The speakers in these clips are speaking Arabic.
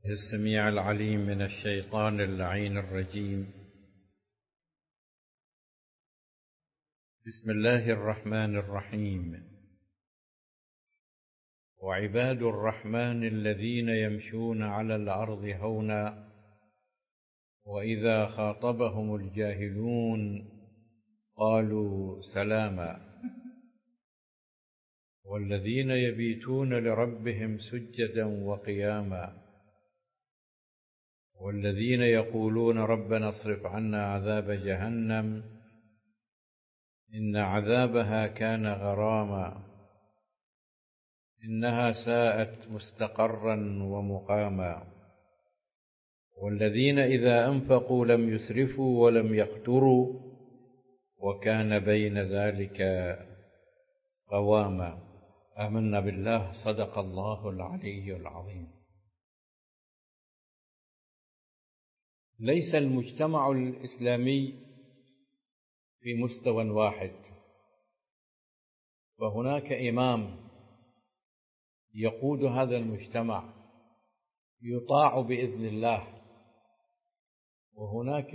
السميع العليم من الشيطان اللعين الرجيم. بسم الله الرحمن الرحيم. وعباد الرحمن الذين يمشون على الأرض هونا وإذا خاطبهم الجاهلون قالوا سلاما والذين يبيتون لربهم سجدا وقياما والذين يقولون ربنا اصرف عنا عذاب جهنم إن عذابها كان غراما إنها ساءت مستقرا ومقاما والذين إذا أنفقوا لم يسرفوا ولم يقتروا وكان بين ذلك قواما. آمنا بالله. صدق الله العلي العظيم. ليس المجتمع الإسلامي في مستوى واحد، وهناك إمام يقود هذا المجتمع يطاع بإذن الله، وهناك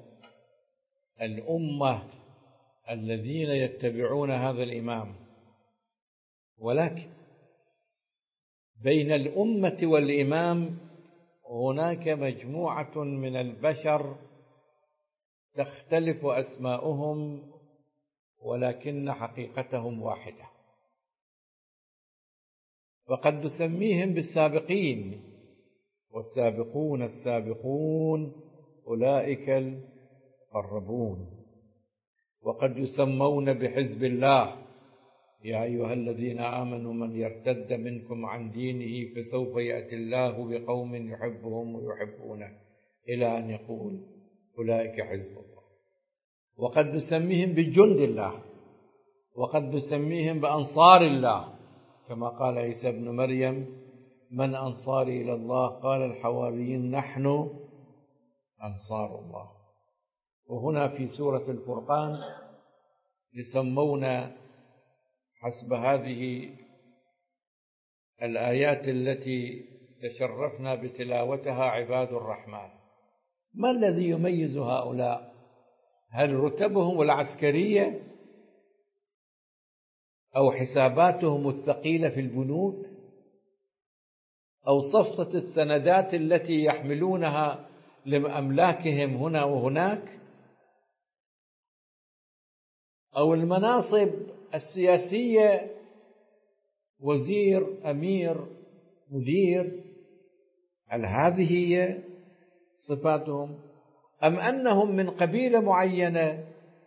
الأمة الذين يتبعون هذا الإمام، ولكن بين الأمة والإمام هناك مجموعة من البشر تختلف أسماؤهم ولكن حقيقتهم واحدة، وقد نسميهم بالسابقين، والسابقون السابقون أولئك المقربون، وقد يسمون بحزب الله يا أيها الذين آمنوا من يرتد منكم عن دينه فسوف يأتي الله بقوم يحبهم ويحبونه إلى أن يقول أولئك حزب الله. وقد نسميهم بجند الله، وقد نسميهم بأنصار الله، كما قال عيسى ابن مريم من أنصاري إلى الله قال الحواريين نحن أنصار الله. وهنا في سورة الفرقان يسمون حسب هذه الآيات التي تشرفنا بتلاوتها عباد الرحمن. ما الذي يميز هؤلاء؟ هل رتبهم العسكرية أو حساباتهم الثقيلة في البنوك أو صفصة السندات التي يحملونها لأملاكهم هنا وهناك أو المناصب السياسية وزير أمير مدير؟ هل هذه هي صفاتهم أم أنهم من قبيلة معينة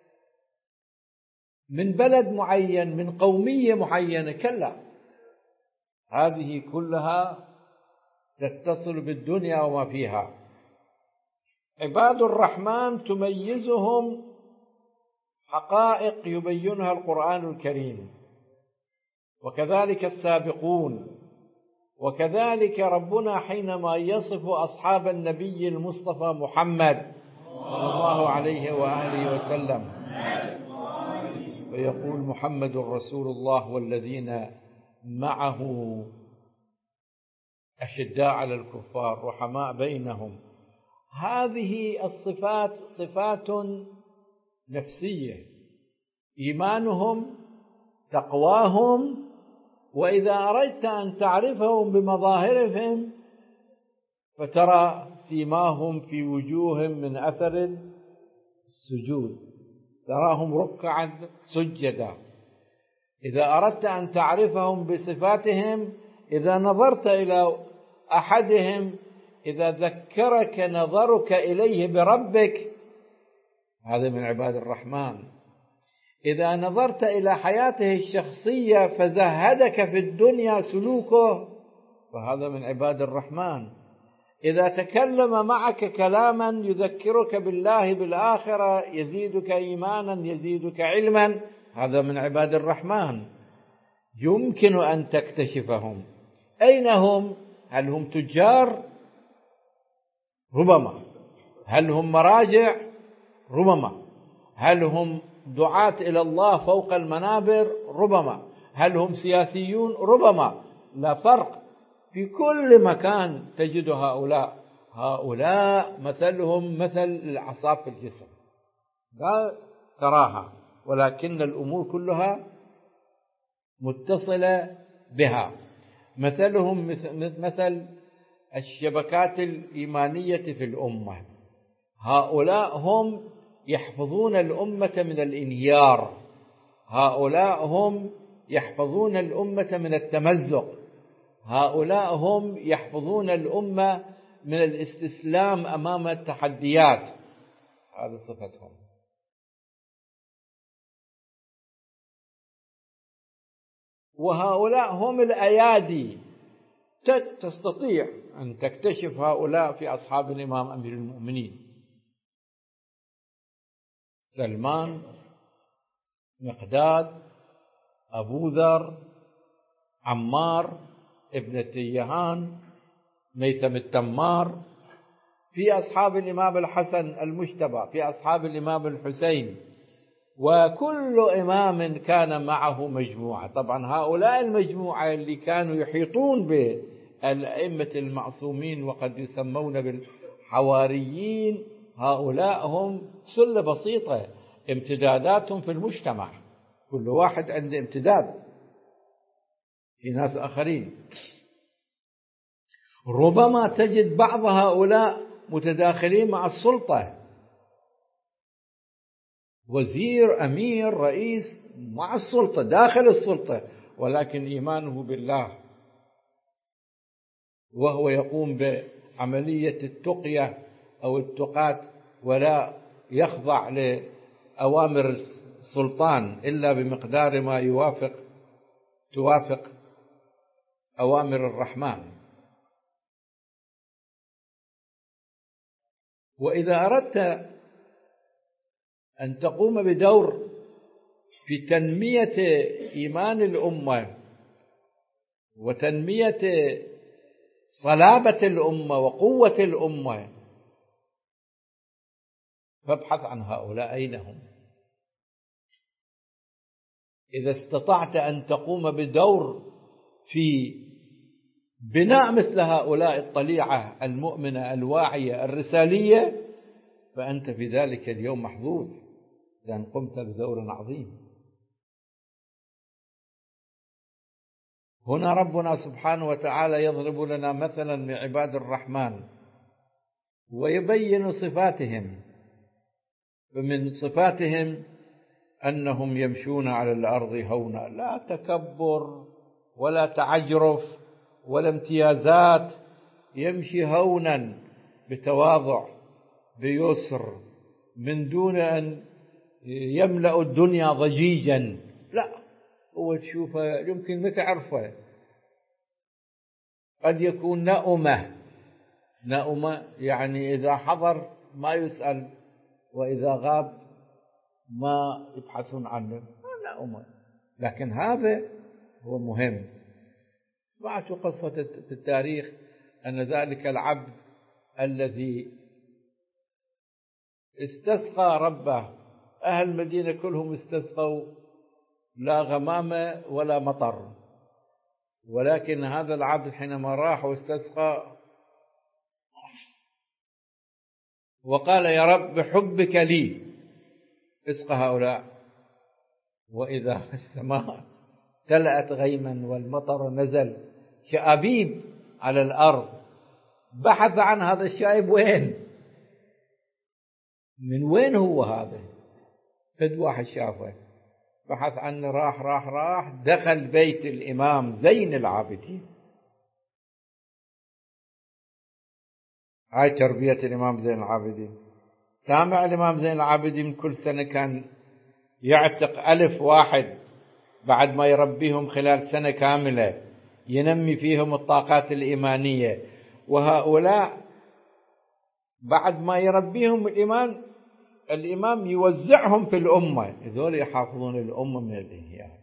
من بلد معين من قومية معينة؟ كلا، هذه كلها تتصل بالدنيا وما فيها. عباد الرحمن تميزهم حقائق يبينها القرآن الكريم، وكذلك السابقون، وكذلك ربنا حينما يصف أصحاب النبي المصطفى محمد صلى الله عليه وآله وسلم ويقول محمد رسول الله والذين معه أشداء على الكفار رحماء بينهم. هذه الصفات صفات نفسية، إيمانهم تقواهم، وإذا أردت أن تعرفهم بمظاهرهم فترى سيماهم في وجوههم من أثر السجود، تراهم ركعا سجدا. إذا أردت أن تعرفهم بصفاتهم إذا نظرت إلى أحدهم إذا ذكرك نظرك إليه بربك هذا من عباد الرحمن. إذا نظرت إلى حياته الشخصية فزهدك في الدنيا سلوكه فهذا من عباد الرحمن. إذا تكلم معك كلاما يذكرك بالله بالآخرة يزيدك إيمانا يزيدك علما هذا من عباد الرحمن. يمكن أن تكتشفهم. أين هم؟ هل هم تجار؟ ربما. هل هم مراجع؟ ربما. هل هم دعاة إلى الله فوق المنابر؟ ربما. هل هم سياسيون؟ ربما. لا فرق. في كل مكان تجد هؤلاء مثلهم مثل الأعصاب في الجسم، لا تراها، ولكن الأمور كلها متصلة بها. مثلهم مثل الشبكات الإيمانية في الأمة. هؤلاء هم يحفظون الأمة من الانهيار، هؤلاء هم يحفظون الأمة من التمزق، هؤلاء هم يحفظون الأمة من الاستسلام أمام التحديات. هذه صفتهم. وهؤلاء هم الأيادي. تستطيع أن تكتشف هؤلاء في أصحاب الإمام أمير المؤمنين: سلمان، مقداد، أبو ذر، عمار ابن تيهان، ميثم التمار. في أصحاب الإمام الحسن المجتبى، في أصحاب الإمام الحسين، وكل إمام كان معه مجموعة. طبعا هؤلاء المجموعة اللي كانوا يحيطون بالأئمة المعصومين وقد يسمون بالحواريين، هؤلاء هم سلة بسيطة امتداداتهم في المجتمع، كل واحد عنده امتداد في ناس آخرين. ربما تجد بعض هؤلاء متداخلين مع السلطة، وزير، أمير، رئيس مع السلطة، داخل السلطة، ولكن إيمانه بالله، وهو يقوم بعملية التقية أو التقات، ولا يخضع لأوامر السلطان إلا بمقدار ما توافق أوامر الرحمن. وإذا أردت أن تقوم بدور في تنمية إيمان الأمة وتنمية صلابة الأمة وقوة الأمة، فابحث عن هؤلاء أين هم. إذا استطعت أن تقوم بدور في بناء مثل هؤلاء الطليعة المؤمنة الواعية الرسالية، فأنت في ذلك اليوم محظوظ، لأن قمت بدور عظيم. هنا ربنا سبحانه وتعالى يضرب لنا مثلا من عباد الرحمن ويبين صفاتهم. فمن صفاتهم أنهم يمشون على الأرض هونا، لا تكبر ولا تعجرف ولا امتيازات، يمشي هونا بتواضع بيسر، من دون أن يملأ الدنيا ضجيجا. لا، هو تشوفه يمكن ما تعرفه، قد يكون نأمة يعني إذا حضر ما يسأل، وإذا غاب ما يبحثون عنه، نأمة. لكن هذا هو مهم. سمعت قصة في التاريخ أن ذلك العبد الذي استسقى ربه، أهل المدينة كلهم استسقوا، لا غمامة ولا مطر، ولكن هذا العبد حينما راح واستسقى وقال: يا رب بحبك لي اسقى هؤلاء، وإذا السماء تلأت غيما والمطر نزل كأبيب على الأرض. بحث عن هذا الشايب، من وين هو هذا؟ فد واحد شافه، بحث عنه، راح دخل بيت الإمام زين العابدين. هاي تربية الإمام زين العابدين. سامع الإمام زين العابدين كل سنة كان يعتق 1000 واحد بعد ما يربيهم خلال سنة كاملة، ينمي فيهم الطاقات الإيمانية. وهؤلاء بعد ما يربيهم الإمام يوزعهم في الأمة، هذول يحافظون الأمة من الانهيار.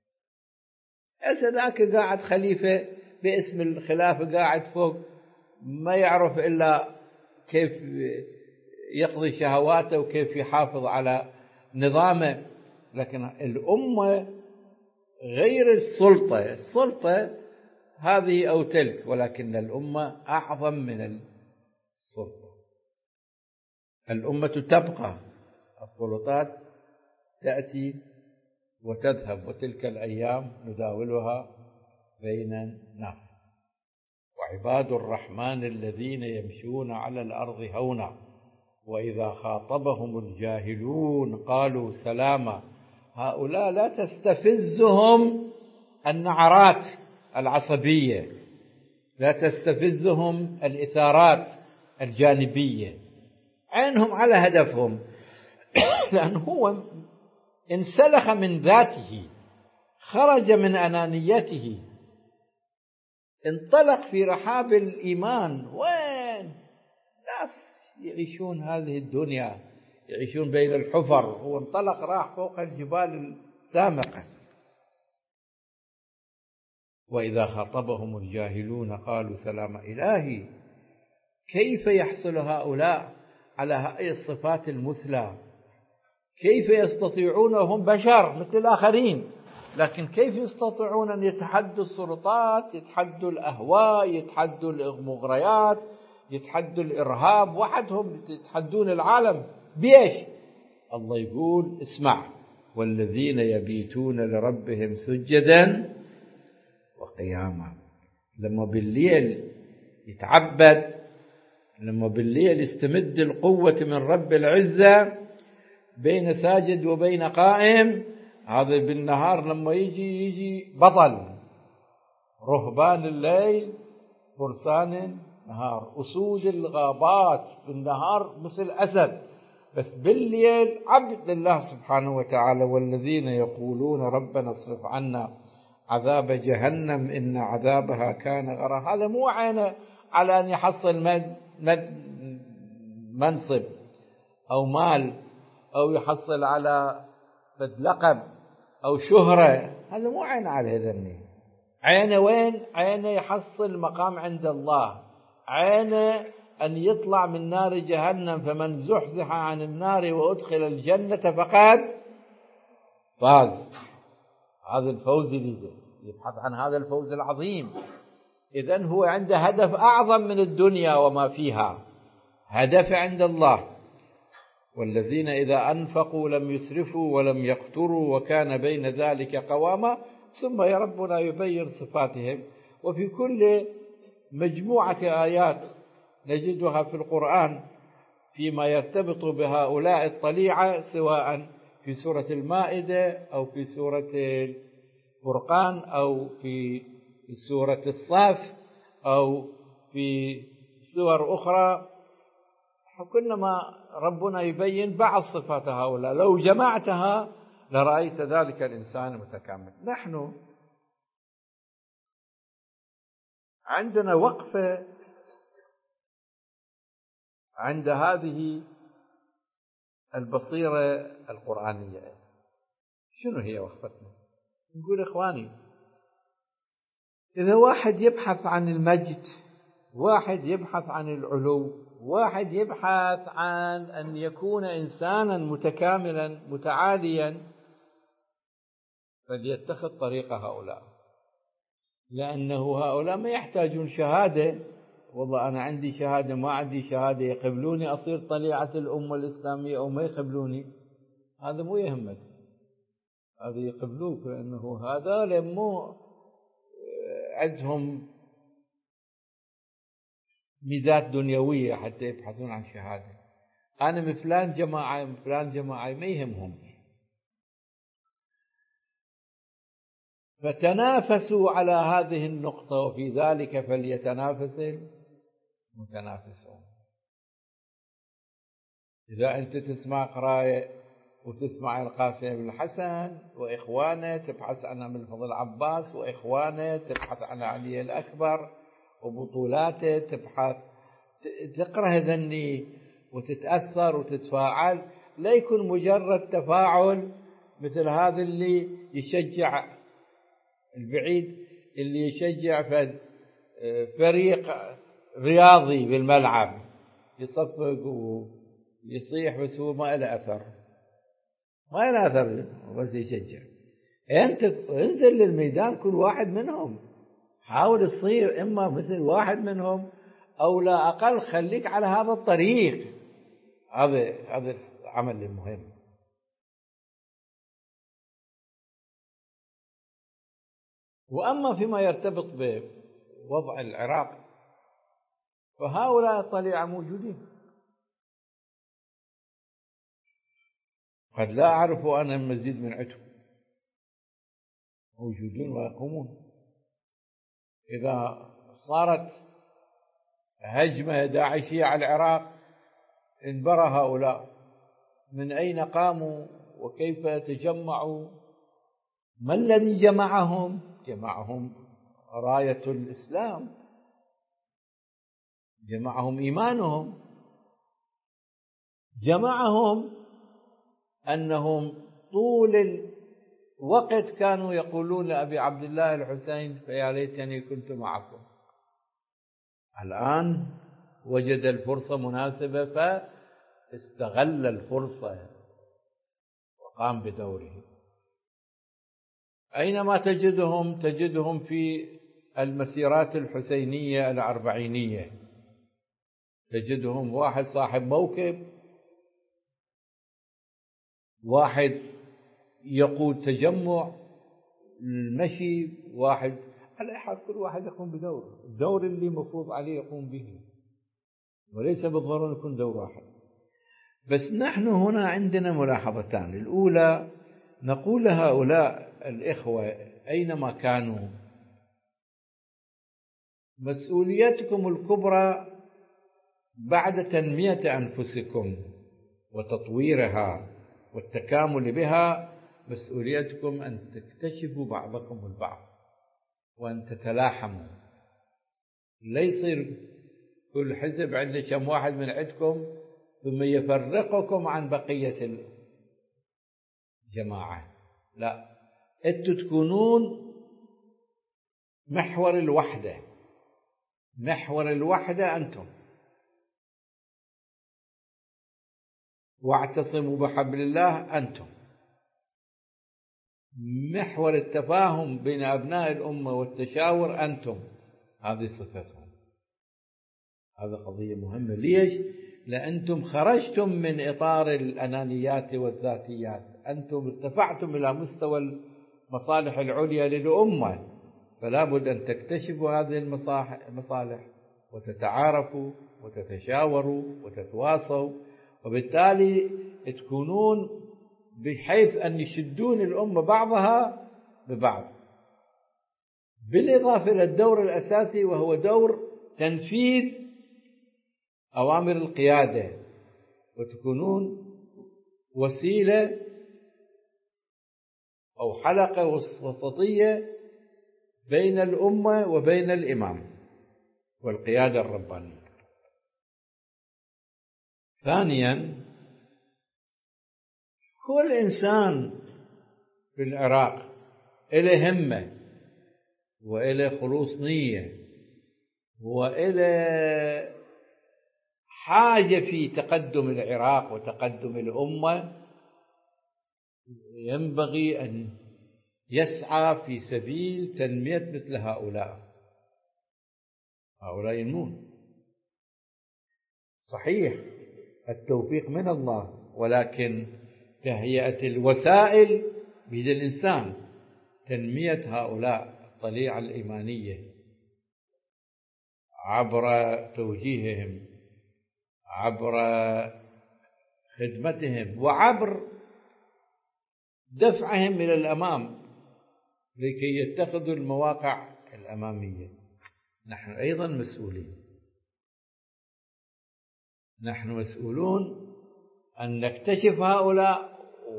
ذاك قاعد خليفة باسم الخلافة، قاعد فوق، ما يعرف إلا كيف يقضي شهواته وكيف يحافظ على نظامه. لكن الأمة غير السلطة هذه أو تلك، ولكن الأمة أعظم من السلطة. الأمة تبقى، السلطات تأتي وتذهب، وتلك الأيام نداولها بين الناس. وعباد الرحمن الذين يمشون على الأرض هونا وإذا خاطبهم الجاهلون قالوا سلاما. هؤلاء لا تستفزهم النعرات العصبية، لا تستفزهم الإثارات الجانبية، عينهم على هدفهم، لأنه هو انسلخ من ذاته، خرج من أنانيته، انطلق في رحاب الإيمان. وين ناس يعيشون هذه الدنيا، يعيشون بين الحفر، هو انطلق راح فوق الجبال السامقة. وإذا خاطبهم الجاهلون قالوا سلاما. إلهي، كيف يحصل هؤلاء على هذه الصفات المثلى؟ كيف يستطيعون؟ هم بشر مثل الآخرين، لكن كيف يستطيعون أن يتحدوا السلطات، يتحدوا الأهواء، يتحدوا المغريات، يتحدوا الإرهاب وحدهم، يتحدون العالم بإيش؟ الله يقول اسمع: والذين يبيتون لربهم سجدا وقياما. لما بالليل يتعبد، لما بالليل يستمد القوة من رب العزة بين ساجد وبين قائم، هذا بالنهار لما يجي بطل، رهبان الليل فرسان النهار، أسود الغابات بالنهار مثل أسد، بس بالليل عبد لله سبحانه وتعالى. والذين يقولون ربنا اصرف عنا عذاب جهنم إن عذابها كان غراما. هذا مو عينه على أن يحصل منصب أو مال أو يحصل على لقب أو شهرة، هذا مو عين على ذني. عينه وين؟ عينه يحصل مقام عند الله، عينه أن يطلع من نار جهنم، فمن زحزح عن النار وأدخل الجنة فقد فاز. هذا الفوز اللي يبحث عن هذا الفوز العظيم. إذن هو عنده هدف أعظم من الدنيا وما فيها، هدف عند الله. والذين إذا أنفقوا لم يسرفوا ولم يقتروا وكان بين ذلك قواما. ثم يا ربنا يبين صفاتهم. وفي كل مجموعة آيات نجدها في القرآن فيما يرتبط بهؤلاء الطليعة، سواء في سورة المائدة أو في سورة الفرقان أو في سورة الصاف أو في سور أخرى، كلما ربنا يبين بعض صفات هؤلاء لو جمعتها لرأيت ذلك الإنسان متكامل. نحن عندنا وقفة عند هذه البصيرة القرآنية. شنو هي وقفتنا؟ نقول إخواني، إذا واحد يبحث عن المجد، واحد يبحث عن العلو، واحد يبحث عن أن يكون إنسانا متكاملا متعاليا، فليتخذ طريق هؤلاء، لأنه هؤلاء ما يحتاجون شهادة. والله أنا عندي شهادة ما عندي شهادة، يقبلوني أصير طليعة الأمة الإسلامية أو ما يقبلوني، هذا مو يهمك، هذا يقبلوك، لأنه هذا مو عندهم ميزات دنيوية حتى يبحثون عن شهادة. أنا من فلان جماعة من فلان جماعة ما يهمهم. فتنافسوا على هذه النقطة، وفي ذلك فليتنافس المتنافسون. إذا أنت تسمع قراءة وتسمع القاسم بن الحسن وإخوانه، تبحث عن أبي الفضل العباس وإخوانه، تبحث عن علي الأكبر وبطولاته، تبحث تقرأ ذني وتتأثر وتتفاعل، لا يكون مجرد تفاعل مثل هذا اللي يشجع البعيد، اللي يشجع فريق رياضي بالملعب يصفق ويصيح بس هو ما له أثر، ما له أثر، بس يشجع. أنت انزل للميدان، كل واحد منهم حاول تصير إما مثل واحد منهم أو لا أقل خليك على هذا الطريق. هذا عمل مهم. وأما فيما يرتبط بوضع العراق فهؤلاء الطليعة موجودين، قد لا أعرف أنا مزيد من عندهم، موجودين ويقومون. إذا صارت هجمة داعشية على العراق انبرى هؤلاء من أين قاموا وكيف تجمعوا، ما الذي جمعهم؟ جمعهم راية الإسلام، جمعهم إيمانهم، جمعهم أنهم طول الوقت كانوا يقولون لأبي عبد الله الحسين فيا ليتني كنت معكم. الآن وجد الفرصة مناسبة فاستغل الفرصة وقام بدوره. أينما تجدهم في المسيرات الحسينية الأربعينية، تجدهم واحد صاحب موكب، واحد يقود تجمع المشي، واحد على حال كل واحد يقوم بدوره، الدور اللي مفروض عليه يقوم به، وليس بالضرورة يكون دور واحد. بس نحن هنا عندنا ملاحظتان. الأولى نقول لهؤلاء الإخوة أينما كانوا مسؤوليتكم الكبرى بعد تنمية أنفسكم وتطويرها والتكامل بها، مسؤوليتكم أن تكتشفوا بعضكم البعض وأن تتلاحموا. لا يصير كل حزب عنده كم واحد من عندكم ثم يفرقكم عن بقية الجماعة. لا، أنتم تكونون محور الوحدة، محور الوحدة أنتم، واعتصموا بحبل الله أنتم، محور التفاهم بين أبناء الأمة والتشاور أنتم، هذه صفتهم. هذا قضية مهمة. ليش؟ لأنتم خرجتم من إطار الأنانيات والذاتيات، أنتم ارتفعتم إلى مستوى المصالح العليا للأمة، فلا بد أن تكتشفوا هذه المصالح وتتعارفوا وتتشاوروا وتتواصوا، وبالتالي تكونون بحيث أن يشدون الأمة بعضها ببعض، بالإضافة إلى الدور الأساسي وهو دور تنفيذ أوامر القيادة، وتكونون وسيلة أو حلقة وسطية بين الأمة وبين الإمام والقيادة الربانية. ثانيا، كل إنسان في العراق إله همة وإله خلوص نية وإله حاجة في تقدم العراق وتقدم الأمة، ينبغي أن يسعى في سبيل تنمية مثل هؤلاء ينمون. صحيح التوفيق من الله، ولكن تهيئة الوسائل بيد الإنسان، تنمية هؤلاء الطليعة الإيمانية عبر توجيههم، عبر خدمتهم، وعبر دفعهم إلى الأمام لكي يتخذوا المواقع الأمامية. نحن أيضا مسؤولين، نحن مسؤولون أن نكتشف هؤلاء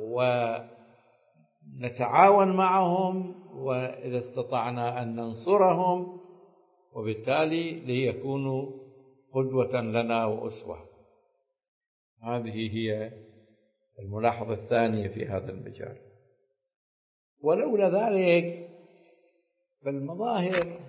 ونتعاون معهم، وإذا استطعنا أن ننصرهم، وبالتالي ليكونوا قدوة لنا وأسوة. هذه هي الملاحظة الثانية في هذا المجال. ولولا ذلك فالمظاهر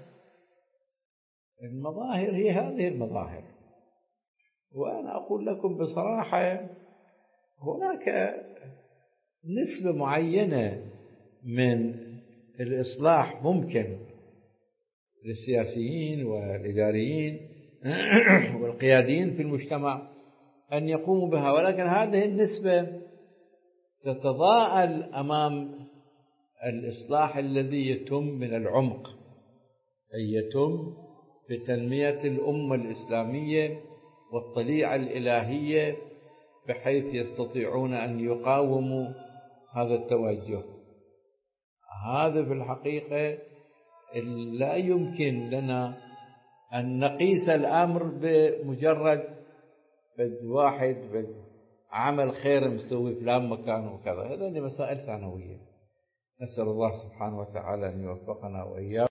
هي هذه المظاهر. وأنا أقول لكم بصراحة هناك نسبة معينة من الإصلاح ممكن للسياسيين والإداريين والقياديين في المجتمع أن يقوموا بها، ولكن هذه النسبة تتضاءل أمام الإصلاح الذي يتم من العمق، أي يتم بتنمية الأمة الإسلامية والطليعة الإلهية بحيث يستطيعون أن يقاوموا هذا التوجه. هذا في الحقيقة لا يمكن لنا أن نقيس الأمر بمجرد واحد عمل خير مسوي فلان مكان وكذا، هذه مسائل ثانوية. نسأل الله سبحانه وتعالى أن يوفقنا وإياكم.